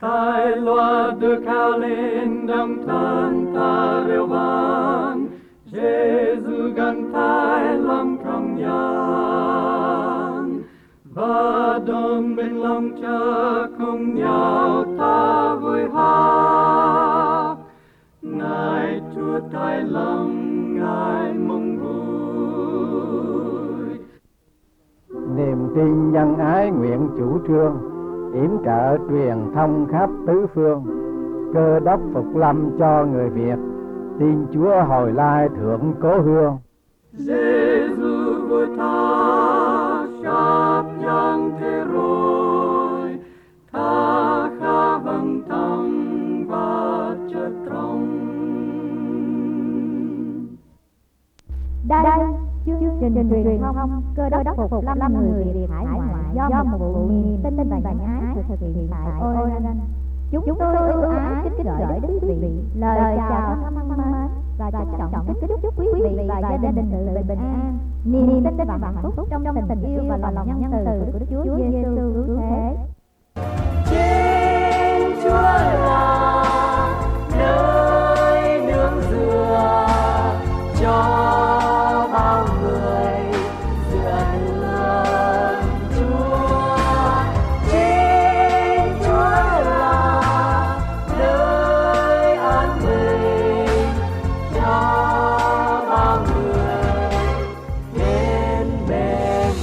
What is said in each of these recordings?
Tai loa đưa cao lên đồng thân ta reo vang, Giêsu gần tai lòng trong gian, và đồng bên lòng cha cùng nhau ta vui hát. Ngài Chúa tai lòng Ngài mong vui. Niềm tin nhân ái nguyện chủ trương, yểm trợ truyền thông khắp tứ phương. Cơ đốc phục lâm cho người Việt, tin Chúa hồi lai thượng cố hương. Giêsu vui tha sắp giang thế rồi, tha khá vâng tâm và chất trong. Đây chương trình truyền thông Cơ đốc phục lâm người Việt hải ngoại do một vụ niềm tin và nhân ái thực hiện tại Oregon. Chúng tôi ưu ái kính gửi đến quý vị lời chào thân mến và trân trọng kính chúc quý vị và gia đình bình an, niềm tin và hạnh phúc trong tình yêu và lòng nhân từ của Đức Chúa Giêsu cứu thế. Trên Chúa là nơi nương dựa cho bao người dựa nương Chúa. Trên Chúa là nơi an bình cho bao người đến bên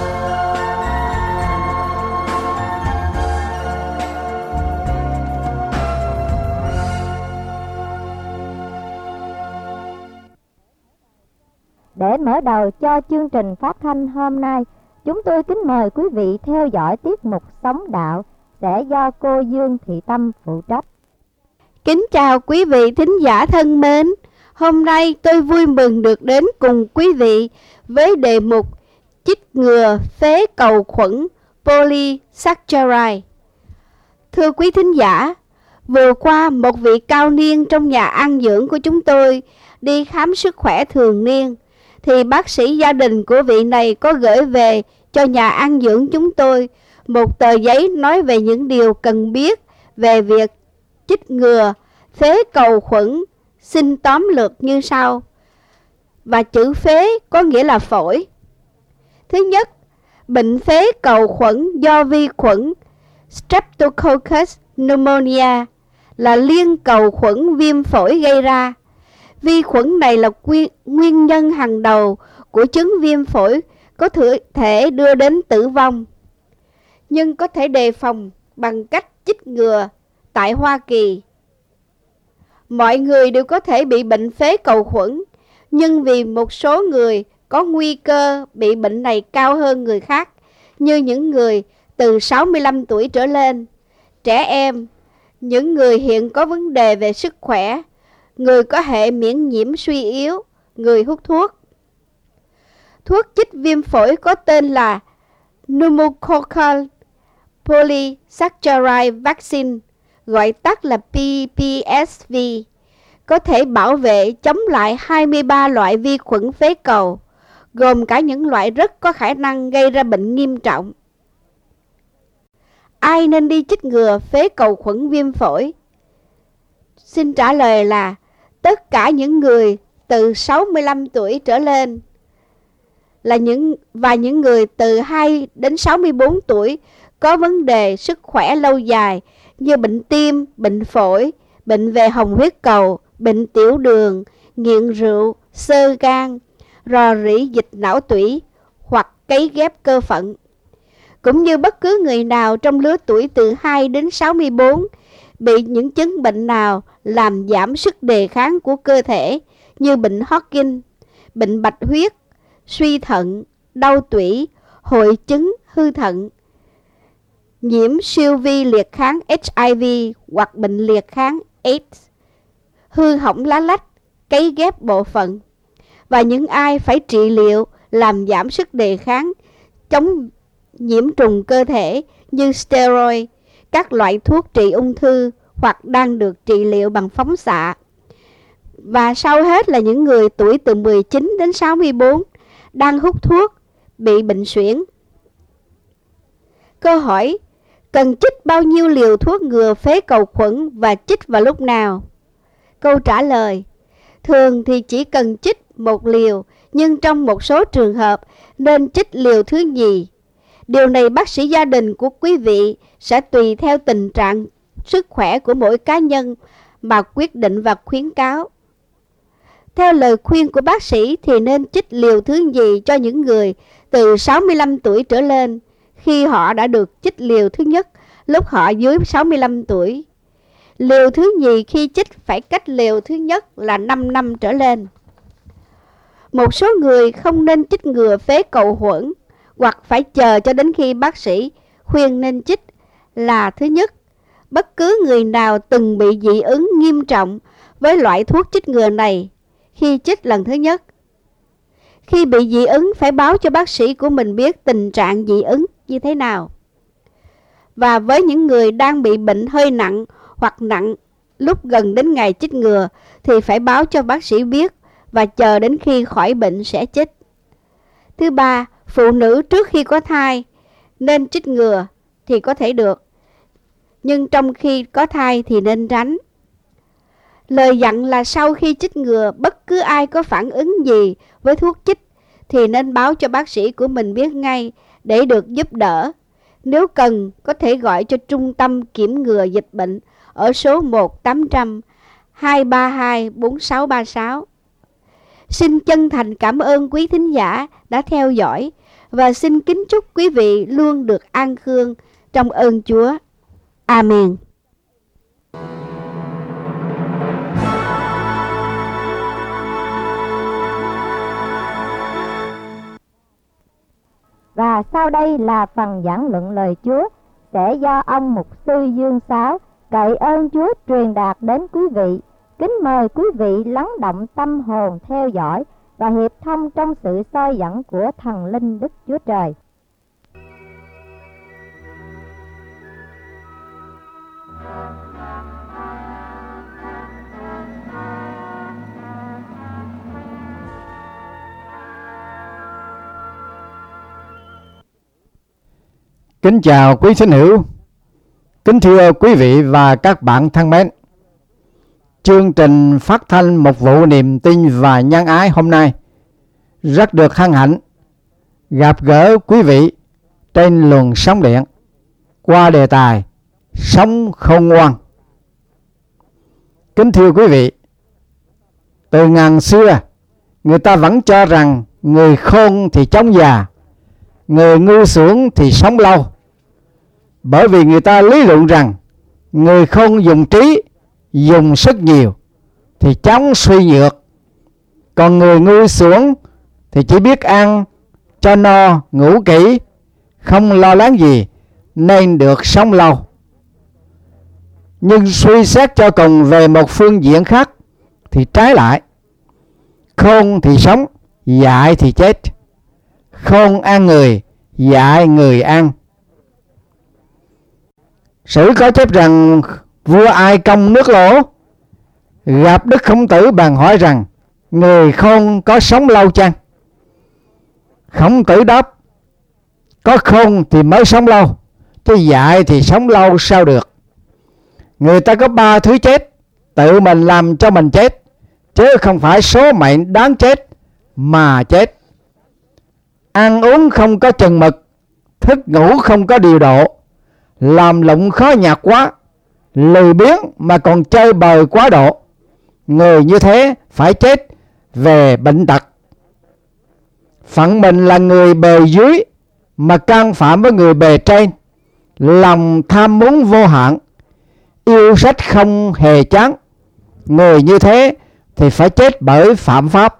Để mở đầu cho chương trình phát thanh hôm nay, chúng tôi kính mời quý vị theo dõi tiết mục Sống Đạo sẽ do cô Dương Thị Tâm phụ trách. Kính chào quý vị thính giả thân mến. Hôm nay tôi vui mừng được đến cùng quý vị với đề mục chích ngừa phế cầu khuẩn polysaccharide. Thưa quý thính giả, vừa qua một vị cao niên trong nhà ăn dưỡng của chúng tôi đi khám sức khỏe thường niên, thì bác sĩ gia đình của vị này có gửi về cho nhà ăn dưỡng chúng tôi một tờ giấy nói về những điều cần biết về việc chích ngừa phế cầu khuẩn. Xin tóm lược như sau. Và chữ phế có nghĩa là phổi. Thứ nhất, bệnh phế cầu khuẩn do vi khuẩn Streptococcus pneumonia là liên cầu khuẩn viêm phổi gây ra. Vi khuẩn này là nguyên nhân hàng đầu của chứng viêm phổi, có thể đưa đến tử vong, nhưng có thể đề phòng bằng cách chích ngừa. Tại Hoa Kỳ, mọi người đều có thể bị bệnh phế cầu khuẩn, nhưng vì một số người có nguy cơ bị bệnh này cao hơn người khác, như những người từ 65 tuổi trở lên, trẻ em, những người hiện có vấn đề về sức khỏe, người có hệ miễn nhiễm suy yếu, người hút thuốc. Thuốc chích viêm phổi có tên là pneumococcal polysaccharide vaccine, gọi tắt là PPSV, có thể bảo vệ chống lại 23 loại vi khuẩn phế cầu, gồm cả những loại rất có khả năng gây ra bệnh nghiêm trọng. Ai nên đi chích ngừa phế cầu khuẩn viêm phổi? Xin trả lời là tất cả những người từ 65 tuổi trở lên và những người từ 2 đến 64 tuổi có vấn đề sức khỏe lâu dài như bệnh tim, bệnh phổi, bệnh về hồng huyết cầu, bệnh tiểu đường, nghiện rượu, xơ gan, rò rỉ dịch não tủy hoặc cấy ghép cơ phận. Cũng như bất cứ người nào trong lứa tuổi từ 2 đến 64 bị những chứng bệnh nào làm giảm sức đề kháng của cơ thể như bệnh Hodgkin, bệnh bạch huyết, suy thận, đau tủy, hội chứng hư thận, nhiễm siêu vi liệt kháng HIV hoặc bệnh liệt kháng AIDS, hư hỏng lá lách, cấy ghép bộ phận, và những ai phải trị liệu làm giảm sức đề kháng, chống nhiễm trùng cơ thể như steroid, các loại thuốc trị ung thư hoặc đang được trị liệu bằng phóng xạ. Và sau hết là những người tuổi từ 19 đến 64 đang hút thuốc, bị bệnh suyễn. Câu hỏi, Cần chích bao nhiêu liều thuốc ngừa phế cầu khuẩn và chích vào lúc nào? Câu trả lời: thường thì chỉ cần chích 1 liều, nhưng trong một số trường hợp nên chích liều thứ nhì. Điều này bác sĩ gia đình của quý vị sẽ tùy theo tình trạng sức khỏe của mỗi cá nhân mà quyết định và khuyến cáo. Theo lời khuyên của bác sĩ thì nên chích liều thứ nhì cho những người từ 65 tuổi trở lên khi họ đã được chích liều thứ nhất lúc họ dưới 65 tuổi. Liều thứ nhì khi chích phải cách liều thứ nhất là 5 năm trở lên. Một số người không nên chích ngừa phế cầu khuẩn hoặc phải chờ cho đến khi bác sĩ khuyên nên chích là: thứ nhất, bất cứ người nào từng bị dị ứng nghiêm trọng với loại thuốc chích ngừa này khi chích lần thứ nhất. Khi bị dị ứng phải báo cho bác sĩ của mình biết tình trạng dị ứng như thế nào. Và với những người đang bị bệnh hơi nặng hoặc nặng lúc gần đến ngày chích ngừa thì phải báo cho bác sĩ biết và chờ đến khi khỏi bệnh sẽ chích. Thứ ba, phụ nữ trước khi có thai nên chích ngừa thì có thể được, nhưng trong khi có thai thì nên tránh. Lời dặn là sau khi chích ngừa, bất cứ ai có phản ứng gì với thuốc chích thì nên báo cho bác sĩ của mình biết ngay để được giúp đỡ. Nếu cần, có thể gọi cho Trung tâm Kiểm ngừa Dịch bệnh ở số 1-800-232-4636. Xin chân thành cảm ơn quý thính giả đã theo dõi và xin kính chúc quý vị luôn được an khương trong ơn Chúa. Amen. Và sau đây là phần giảng luận lời Chúa sẽ do ông mục sư Dương Sáu cậy ơn Chúa truyền đạt đến quý vị. Kính mời quý vị lắng động tâm hồn theo dõi và hiệp thông trong sự soi dẫn của thần linh Đức Chúa Trời. Kính chào quý thính hữu, kính thưa quý vị và các bạn thân mến. Chương trình phát thanh Mục vụ Niềm tin và Nhân ái hôm nay rất được hân hạnh gặp gỡ quý vị trên luồng sóng điện qua đề tài Sống khôn ngoan. Kính thưa quý vị, từ ngàn xưa người ta vẫn cho rằng người khôn thì chống già, người ngu xuẩn thì sống lâu. Bởi vì người ta lý luận rằng người khôn dùng trí, dùng sức nhiều thì chống suy nhược, còn người ngu xuẩn thì chỉ biết ăn cho no, ngủ kỹ, không lo lắng gì nên được sống lâu. Nhưng suy xét cho cùng về một phương diện khác thì trái lại. Khôn thì sống, dại thì chết. Khôn ăn người, dại người ăn. Sử có chép rằng vua Ai Công nước Lỗ gặp Đức Khổng Tử bèn hỏi rằng người khôn có sống lâu chăng? Khổng Tử đáp: có khôn thì mới sống lâu, chứ dại thì sống lâu sao được. Người ta có 3 thứ chết, tự mình làm cho mình chết, chứ không phải số mệnh đáng chết mà chết. Ăn uống không có chừng mực, thức ngủ không có điều độ, làm lụng khó nhọc quá, lười biếng mà còn chơi bời quá độ. Người như thế phải chết về bệnh tật. Phận mình là người bề dưới mà can phạm với người bề trên, lòng tham muốn vô hạn, yêu sách không hề chán. Người như thế thì phải chết bởi phạm pháp.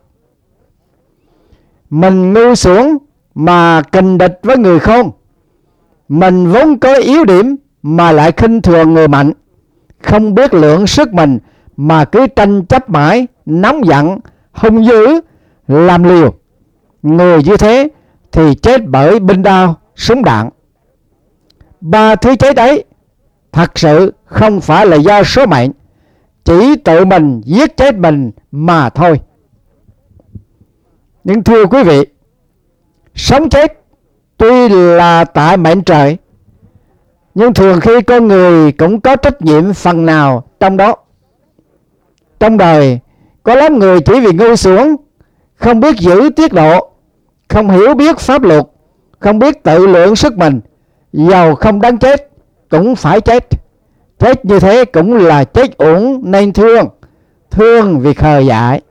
Mình ngu xuẩn mà kình địch với người khôn. Mình vốn có yếu điểm mà lại khinh thường người mạnh, không biết lượng sức mình mà cứ tranh chấp mãi, nóng giận, hung dữ, làm liều. Người như thế thì chết bởi binh đao, súng đạn. 3 thứ chết ấy thật sự không phải là do số mệnh, chỉ tự mình giết chết mình mà thôi. Nhưng thưa quý vị, sống chết tuy là tại mệnh trời, Nhưng thường khi con người cũng có trách nhiệm phần nào trong đó. Trong đời có lắm người chỉ vì ngu xuẩn, không biết giữ tiết độ, không hiểu biết pháp luật, không biết tự lượng sức mình, dầu không đáng chết cũng phải chết. Chết như thế cũng là chết uổng, nên thương vì khờ dại.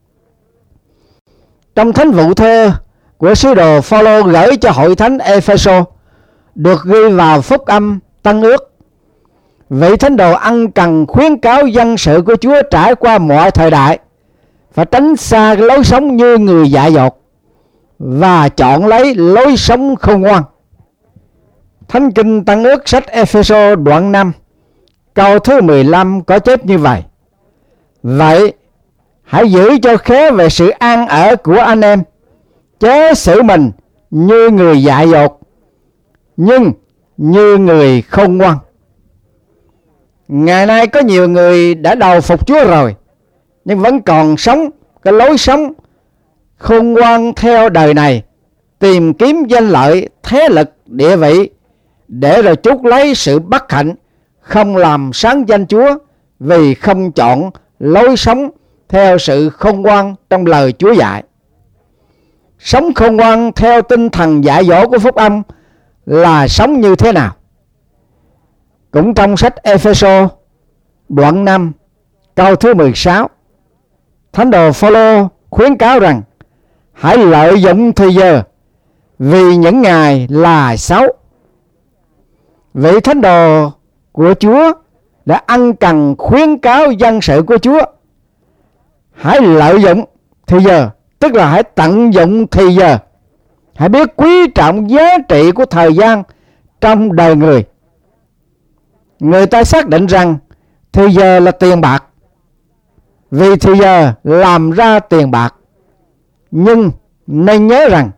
Trong thánh vụ thơ của sứ đồ Phaolô gửi cho hội thánh Epheso được ghi vào phúc âm Tân Ước, vị thánh đồ ân cần khuyến cáo dân sự của Chúa trải qua mọi thời đại phải tránh xa cái lối sống như người dại dột và chọn lấy lối sống khôn ngoan. Thánh kinh Tân Ước sách Epheso đoạn 5 câu thứ 15 có chép như vậy: Vậy hãy giữ cho khéo về sự ăn ở của anh em, chớ xử mình như người dại dột, nhưng như người khôn ngoan. Ngày nay có nhiều người đã đầu phục Chúa rồi, nhưng vẫn còn sống cái lối sống khôn ngoan theo đời này, tìm kiếm danh lợi, thế lực, địa vị, để rồi chuốc lấy sự bất hạnh, không làm sáng danh Chúa vì không chọn lối sống theo sự khôn ngoan trong lời Chúa dạy. Sống khôn ngoan theo tinh thần dạy dỗ của phúc âm là sống như thế nào? Cũng trong sách Epheso đoạn 5 câu thứ 16, thánh đồ Phaolô khuyến cáo rằng hãy lợi dụng thời giờ vì những ngày là xấu. Vị thánh đồ của Chúa đã ân cần khuyến cáo dân sự của Chúa hãy lợi dụng thời giờ, tức là hãy tận dụng thời giờ, hãy biết quý trọng giá trị của thời gian trong đời người. Người ta xác định rằng thời giờ là tiền bạc, vì thời giờ làm ra tiền bạc. Nhưng nên nhớ rằng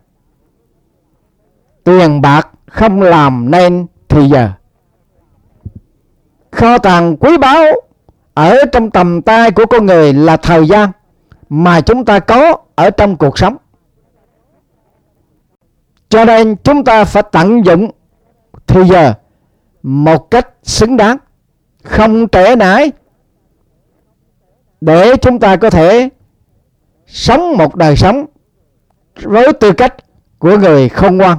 tiền bạc không làm nên thời giờ. Kho tàng quý báu ở trong tầm tay của con người là thời gian mà chúng ta có ở trong cuộc sống. Cho nên chúng ta phải tận dụng thời giờ một cách xứng đáng, không trễ nải, để chúng ta có thể sống một đời sống với tư cách của người khôn ngoan.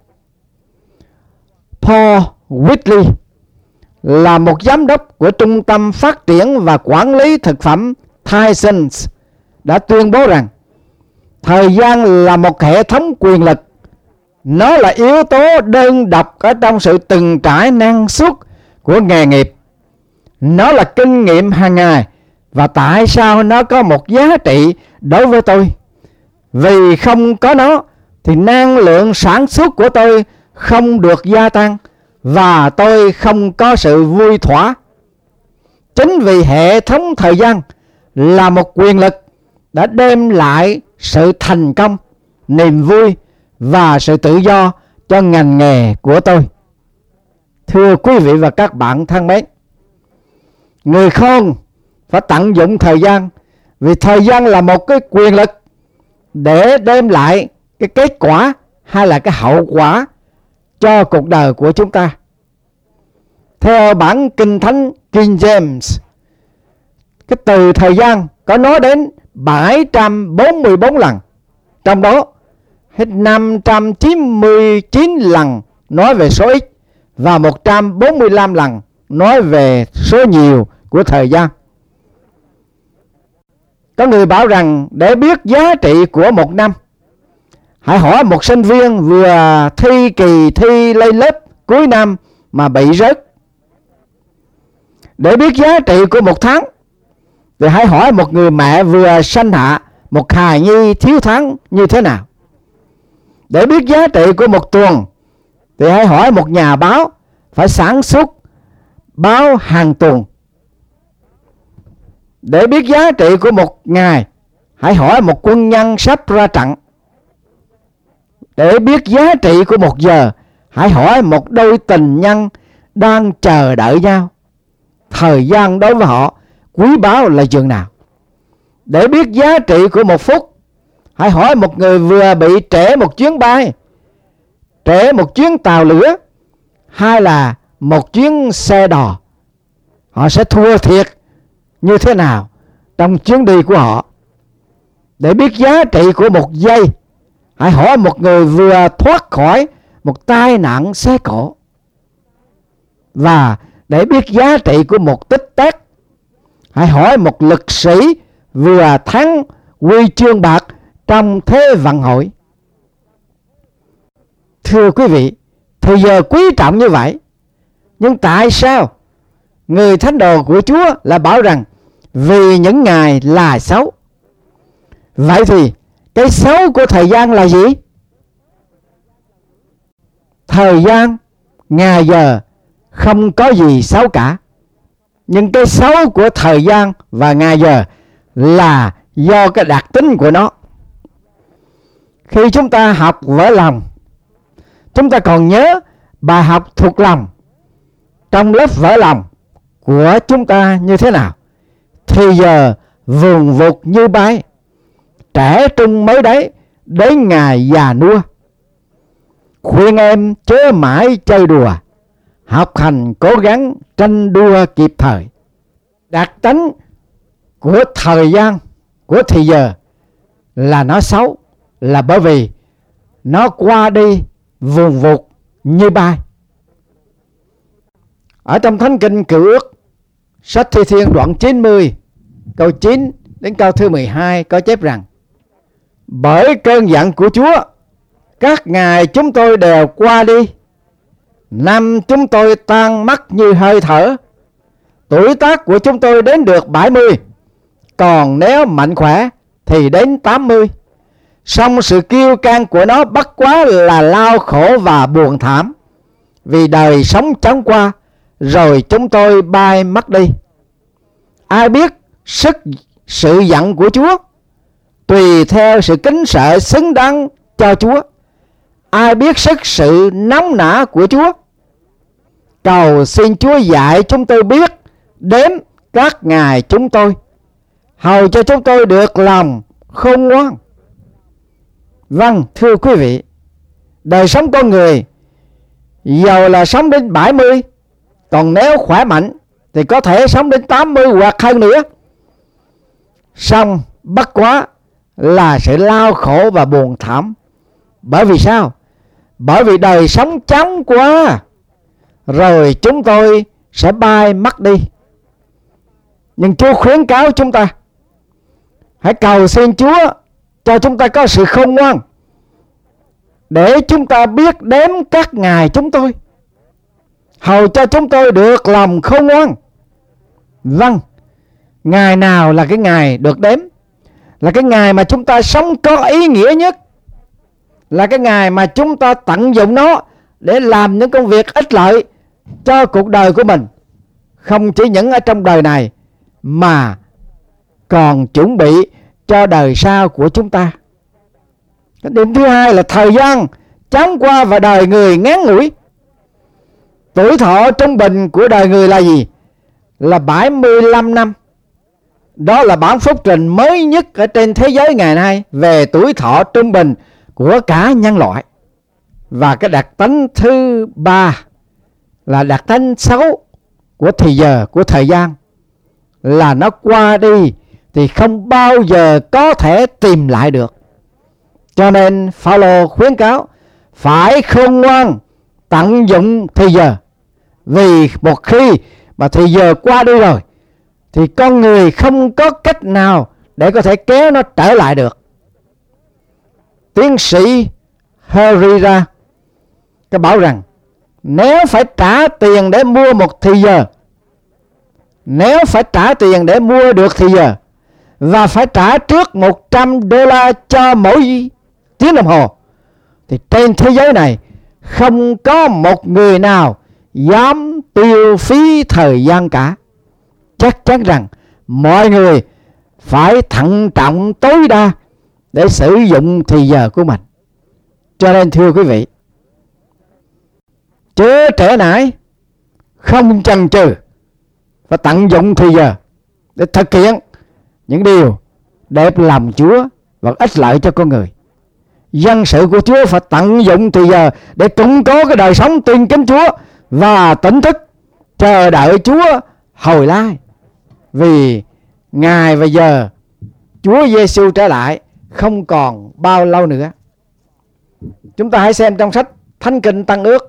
Paul Whitley là một giám đốc của Trung tâm Phát triển và Quản lý Thực phẩm Tyson đã tuyên bố rằng thời gian là một hệ thống quyền lực. Nó là yếu tố đơn độc ở trong sự từng trải năng suất của nghề nghiệp. Nó là kinh nghiệm hàng ngày. Và tại sao nó có một giá trị đối với tôi? Vì không có nó thì năng lượng sản xuất của tôi không được gia tăng và tôi không có sự vui thỏa. Chính vì hệ thống thời gian là một quyền lực đã đem lại sự thành công, niềm vui và sự tự do cho ngành nghề của tôi. Thưa quý vị và các bạn thân mến, người khôn phải tận dụng thời gian, vì thời gian là một cái quyền lực để đem lại cái kết quả hay là cái hậu quả cho cuộc đời của chúng ta. Theo bản Kinh Thánh King James, cái từ thời gian có nói đến 744 lần, trong đó hết 599 lần nói về số ít và 145 lần nói về số nhiều của thời gian. Có người bảo rằng để biết giá trị của một năm, hãy hỏi một sinh viên vừa thi kỳ thi lên lớp cuối năm mà bị rớt. Để biết giá trị của một tháng thì hãy hỏi một người mẹ vừa sanh hạ một hài nhi thiếu tháng như thế nào. Để biết giá trị của một tuần thì hãy hỏi một nhà báo phải sản xuất báo hàng tuần. Để biết giá trị của một ngày, hãy hỏi một quân nhân sắp ra trận. Để biết giá trị của một giờ, hãy hỏi một đôi tình nhân đang chờ đợi nhau. Thời gian đối với họ quý báu là chừng nào. Để biết giá trị của một phút, hãy hỏi một người vừa bị trễ một chuyến bay, trễ một chuyến tàu lửa, hay là một chuyến xe đò, họ sẽ thua thiệt như thế nào trong chuyến đi của họ. Để biết giá trị của một giây, hãy hỏi một người vừa thoát khỏi một tai nạn xe cộ. Và để biết giá trị của một tích tắc, hãy hỏi một lực sĩ vừa thắng huy chương bạc trong Thế vận hội. Thưa quý vị, thời giờ quý trọng như vậy, nhưng tại sao người thánh đồ của Chúa lại bảo rằng vì những ngày là xấu? Vậy thì cái xấu của thời gian là gì? Thời gian, ngày giờ không có gì xấu cả. Nhưng cái xấu của thời gian và ngày giờ là do cái đặc tính của nó. Khi chúng ta học vỡ lòng, chúng ta còn nhớ bài học thuộc lòng trong lớp vỡ lòng của chúng ta như thế nào? Thì giờ vùn vụt như bay, trẻ trung mới đấy, đến ngày già nua. Khuyên em chớ mãi chơi đùa, học hành cố gắng tranh đua kịp thời. Đặc tính của thời gian, của thì giờ là nó xấu, là bởi vì nó qua đi vùn vụt như bay. Ở trong Thánh Kinh Cựu Ước, sách Thi Thiên đoạn 90, câu 9 đến câu thứ 12 có chép rằng: bởi cơn giận của Chúa, các ngày chúng tôi đều qua đi, năm chúng tôi tan mất như hơi thở. Tuổi tác của chúng tôi đến được 70, còn nếu mạnh khỏe thì đến 80. Song sự kiêu căng của nó bất quá là lao khổ và buồn thảm, vì đời sống chóng qua, rồi chúng tôi bay mất đi. Ai biết sự giận của Chúa? Tùy theo sự kính sợ xứng đáng cho Chúa. Ai biết sự nóng nả của Chúa? Cầu xin Chúa dạy chúng tôi biết đếm các ngày chúng tôi, hầu cho chúng tôi được lòng khôn ngoan. Vâng, thưa quý vị, đời sống con người dầu là sống đến 70, còn nếu khỏe mạnh thì có thể sống đến 80 hoặc hơn nữa. Song bất quá là sự lao khổ và buồn thảm. Bởi vì sao? Bởi vì đời sống chóng quá, rồi chúng tôi sẽ bay mất đi. Nhưng Chúa khuyến cáo chúng ta hãy cầu xin Chúa cho chúng ta có sự khôn ngoan, để chúng ta biết đếm các ngày chúng tôi, hầu cho chúng tôi được lòng khôn ngoan. Vâng, ngày nào là cái ngày được đếm? Là cái ngày mà chúng ta sống có ý nghĩa nhất, là cái ngày mà chúng ta tận dụng nó để làm những công việc ích lợi cho cuộc đời của mình, không chỉ những ở trong đời này mà còn chuẩn bị cho đời sau của chúng ta. Cái điểm thứ hai là thời gian chóng qua và đời người ngắn ngủi. Tuổi thọ trung bình của đời người là gì? Là 75 năm. Đó là bản phúc trình mới nhất ở trên thế giới ngày nay về tuổi thọ trung bình của cả nhân loại. Và cái đặc tính thứ ba là đặc tính xấu của thì giờ, của thời gian, là nó qua đi thì không bao giờ có thể tìm lại được. Cho nên Phao-lô khuyến cáo phải khôn ngoan tận dụng thì giờ, vì một khi mà thì giờ qua đi rồi thì con người không có cách nào để có thể kéo nó trở lại được. Tiến sĩ Herrera có bảo rằng nếu phải trả tiền để mua một thì giờ, nếu phải trả tiền để mua được thì giờ, và phải trả trước $100 cho mỗi tiếng đồng hồ, thì trên thế giới này không có một người nào dám tiêu phí thời gian cả. Chắc chắn rằng mọi người phải thận trọng tối đa để sử dụng thì giờ của mình. Cho nên thưa quý vị, chớ trễ nải, không chần chừ, và tận dụng thì giờ để thực hiện những điều đẹp lòng Chúa và ích lợi cho con người. Dân sự của Chúa phải tận dụng thì giờ để củng cố cái đời sống tin kính Chúa và tỉnh thức chờ đợi Chúa hồi lai. Vì ngày và giờ Chúa Giêsu trở lại không còn bao lâu nữa. Chúng ta hãy xem trong sách Thánh Kinh Tân Ước,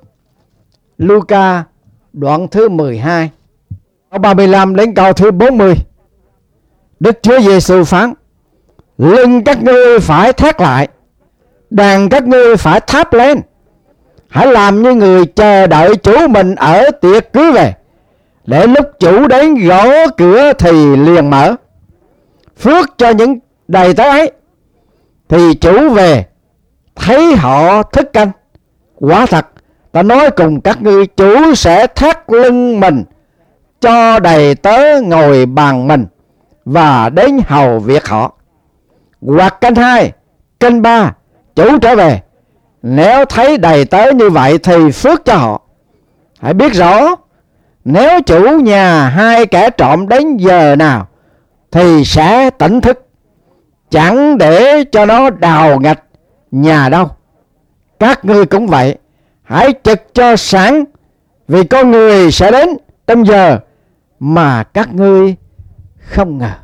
Luca đoạn thứ 12, câu 35 đến câu thứ 40. Đức Chúa Giêsu phán: lưng các ngươi phải thét lại, đàn các ngươi phải tháp lên. Hãy làm như người chờ đợi chủ mình ở tiệc cưới về, để lúc chủ đến gõ cửa thì liền mở. Phước cho những đầy tớ ấy, thì chủ về thấy họ thức canh. Quả thật ta nói cùng các ngươi, chủ sẽ thắt lưng mình cho đầy tớ ngồi bàn mình và đến hầu việc họ. Hoặc canh 2, canh 3, chủ trở về, nếu thấy đầy tớ như vậy thì phước cho họ. Hãy biết rõ, nếu chủ nhà hai kẻ trộm đến giờ nào thì sẽ tỉnh thức, chẳng để cho nó đào ngạch nhà đâu. Các ngươi cũng vậy, hãy trực cho sáng, vì con người sẽ đến trong giờ mà các ngươi không ngờ.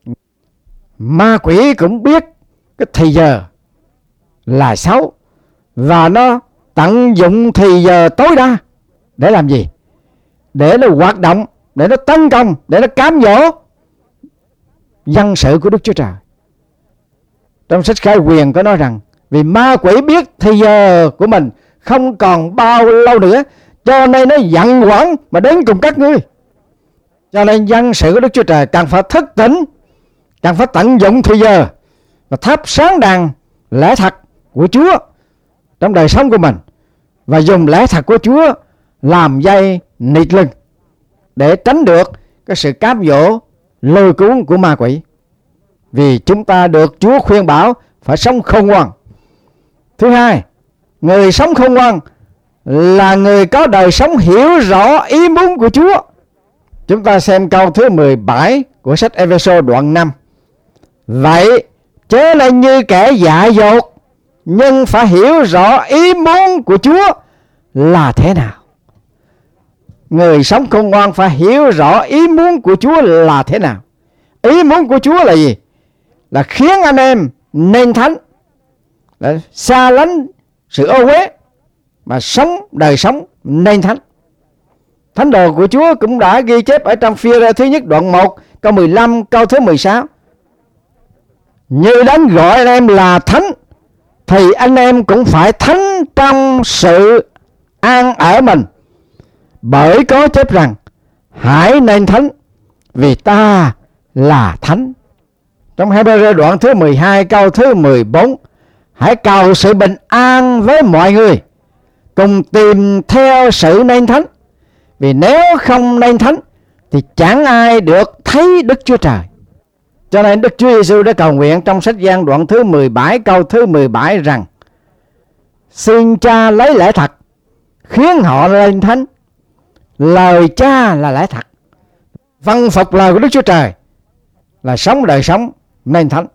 Ma quỷ cũng biết cái thì giờ là xấu, và nó tận dụng thì giờ tối đa để làm gì? Để nó hoạt động, để nó tấn công, để nó cám dỗ dân sự của Đức Chúa Trời. Trong sách Khải Huyền có nói rằng, vì ma quỷ biết thì giờ của mình không còn bao lâu nữa, cho nên nó giận quẩn mà đến cùng các ngươi. Cho nên dân sự của Đức Chúa Trời cần phải thức tỉnh, cần phải tận dụng thì giờ và thắp sáng đàn lẽ thật của Chúa trong đời sống của mình, và dùng lẽ thật của Chúa làm dây nịt lưng để tránh được cái sự cám dỗ lôi cuốn của ma quỷ. Vì chúng ta được Chúa khuyên bảo phải sống khôn ngoan. Thứ hai, người sống khôn ngoan là người có đời sống hiểu rõ ý muốn của Chúa. Chúng ta xem câu thứ 17 của sách Ê-phê-sô đoạn 5. Vậy chớ nên như kẻ dại dột, nhưng phải hiểu rõ ý muốn của Chúa là thế nào. Người sống khôn ngoan phải hiểu rõ ý muốn của Chúa là thế nào. Ý muốn của Chúa là gì? Là khiến anh em nên thánh, là xa lánh sự ô uế mà sống đời sống nên thánh. Thánh đồ của Chúa cũng đã ghi chép ở trong Phi-e-rơ thứ nhất đoạn 1 câu 15 câu thứ 16. Như Đấng gọi anh em là thánh, thì anh em cũng phải thánh trong sự an ở mình. Bởi có chép rằng, hãy nên thánh, vì ta là thánh. Trong Hê-bơ-rơ đoạn thứ 12 câu thứ 14, hãy cầu sự bình an với mọi người, cùng tìm theo sự nên thánh. Vì nếu không nên thánh thì chẳng ai được thấy Đức Chúa Trời. Cho nên Đức Chúa Giêsu đã cầu nguyện trong sách Giăng đoạn thứ 17 câu thứ 17 rằng, xin Cha lấy lẽ thật khiến họ nên thánh. Lời Cha là lẽ thật. Vâng phục lời của Đức Chúa Trời là sống đời sống nên thánh.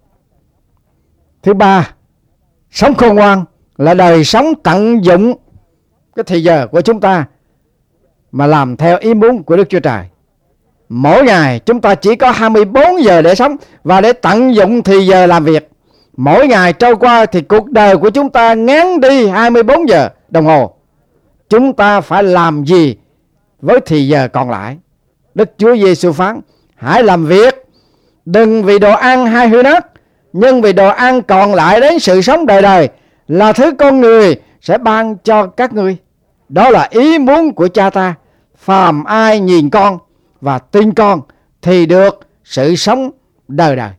Thứ ba, sống khôn ngoan là đời sống tận dụng cái thời giờ của chúng ta mà làm theo ý muốn của Đức Chúa Trời. Mỗi ngày chúng ta chỉ có 24 giờ để sống và để tận dụng thì giờ làm việc. Mỗi ngày trôi qua thì cuộc đời của chúng ta ngắn đi 24 giờ đồng hồ. Chúng ta phải làm gì với thì giờ còn lại? Đức Chúa Giêsu phán, hãy làm việc, đừng vì đồ ăn hay hư nát, nhưng vì đồ ăn còn lại đến sự sống đời đời, là thứ con người sẽ ban cho các ngươi. Đó là ý muốn của Cha ta. Phàm ai nhìn con và tin con thì được sự sống đời đời.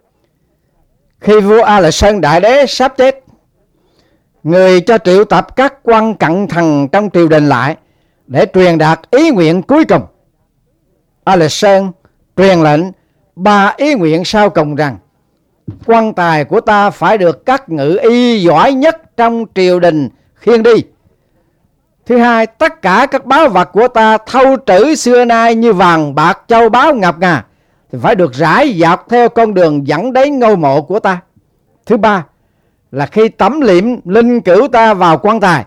Khi vua A-lệ-sơn đại đế sắp chết, người cho triệu tập các quan cận thần trong triều đình lại để truyền đạt ý nguyện cuối cùng. A-lệ-sơn truyền lệnh 3 ý nguyện sau cùng rằng, quan tài của ta phải được các ngự y giỏi nhất trong triều đình khiêng đi. Thứ hai, tất cả các báu vật của ta thâu trữ xưa nay như vàng bạc châu báu ngập ngà thì phải được rải dọc theo con đường dẫn đến ngôi mộ của ta. Thứ ba là khi tẩm liệm linh cữu ta vào quan tài,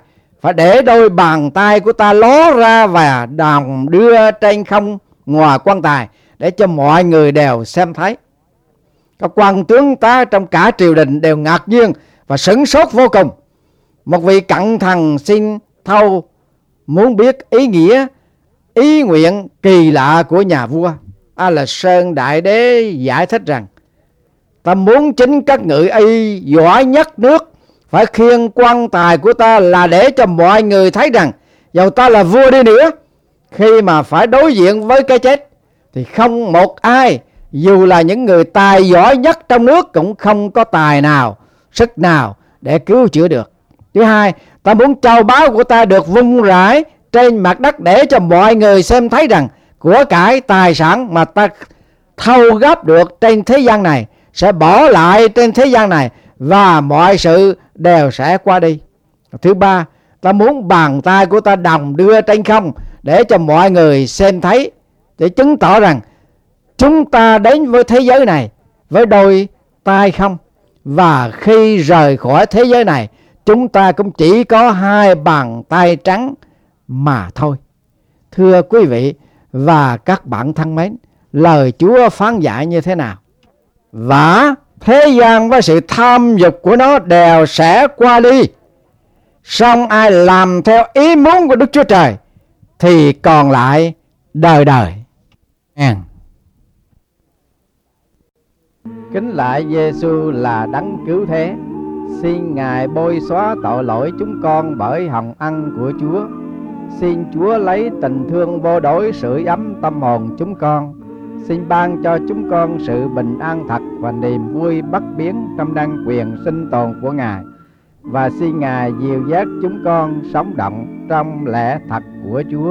phải để đôi bàn tay của ta ló ra và đong đưa trên không ngoài quan tài để cho mọi người đều xem thấy. Các quan tướng tá trong cả triều đình đều ngạc nhiên và sửng sốt vô cùng. Một vị cận thần xin thâu muốn biết ý nghĩa, ý nguyện kỳ lạ của nhà vua. là Sơn Đại Đế giải thích rằng: ta muốn chính các ngự y giỏi nhất nước phải khiêng quan tài của ta, là để cho mọi người thấy rằng dầu ta là vua đi nữa, khi mà phải đối diện với cái chết thì không một ai, dù là những người tài giỏi nhất trong nước, cũng không có tài nào, sức nào để cứu chữa được. Thứ hai, ta muốn châu báu của ta được vung rải trên mặt đất để cho mọi người xem thấy rằng của cải tài sản mà ta thâu góp được trên thế gian này sẽ bỏ lại trên thế gian này, và mọi sự đều sẽ qua đi. Thứ ba, ta muốn bàn tay của ta đồng đưa trên không để cho mọi người xem thấy, để chứng tỏ rằng chúng ta đến với thế giới này với đôi tay không, và khi rời khỏi thế giới này chúng ta cũng chỉ có hai bàn tay trắng mà thôi. Thưa quý vị và các bạn thân mến, lời Chúa phán dạy như thế nào? Và thế gian với sự tham dục của nó đều sẽ qua đi, song ai làm theo ý muốn của Đức Chúa Trời thì còn lại đời đời. Amen. Kính lạy Giêsu là đấng cứu thế, xin Ngài bôi xóa tội lỗi chúng con bởi hồng ân của Chúa. Xin Chúa lấy tình thương vô đối sưởi ấm tâm hồn chúng con. Xin ban cho chúng con sự bình an thật và niềm vui bất biến trong năng quyền sinh tồn của Ngài. Và xin Ngài dìu dắt chúng con sống động trong lẽ thật của Chúa.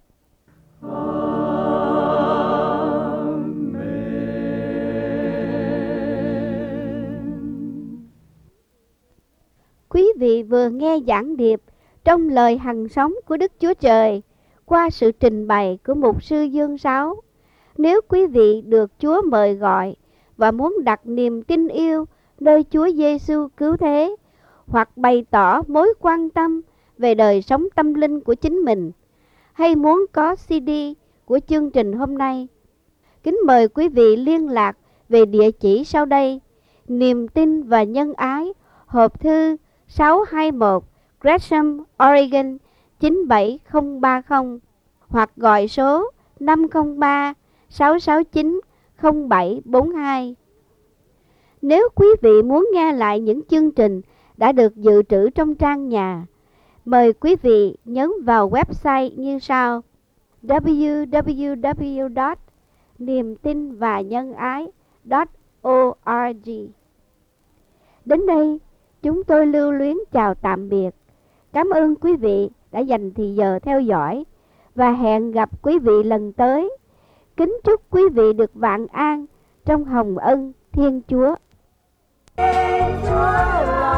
Quý vị vừa nghe giảng điệp trong lời hằng sống của Đức Chúa Trời qua sự trình bày của mục sư Dương Sáu. Nếu quý vị được Chúa mời gọi và muốn đặt niềm tin yêu nơi Chúa Giêsu cứu thế, hoặc bày tỏ mối quan tâm về đời sống tâm linh của chính mình, hay muốn có CD của chương trình hôm nay, kính mời quý vị liên lạc về địa chỉ sau đây: Niềm tin và Nhân Ái, hộp thư 621 Gresham, Oregon 97030, hoặc gọi số 503 669 0742. Nếu quý vị muốn nghe lại những chương trình đã được dự trữ trong trang nhà, mời quý vị nhấn vào website như sau: www.niemtinvanhângai.org. Đến đây, chúng tôi lưu luyến chào tạm biệt. Cảm ơn quý vị đã dành thời giờ theo dõi, và hẹn gặp quý vị lần tới. Kính chúc quý vị được vạn an trong hồng ân Thiên Chúa. Chúa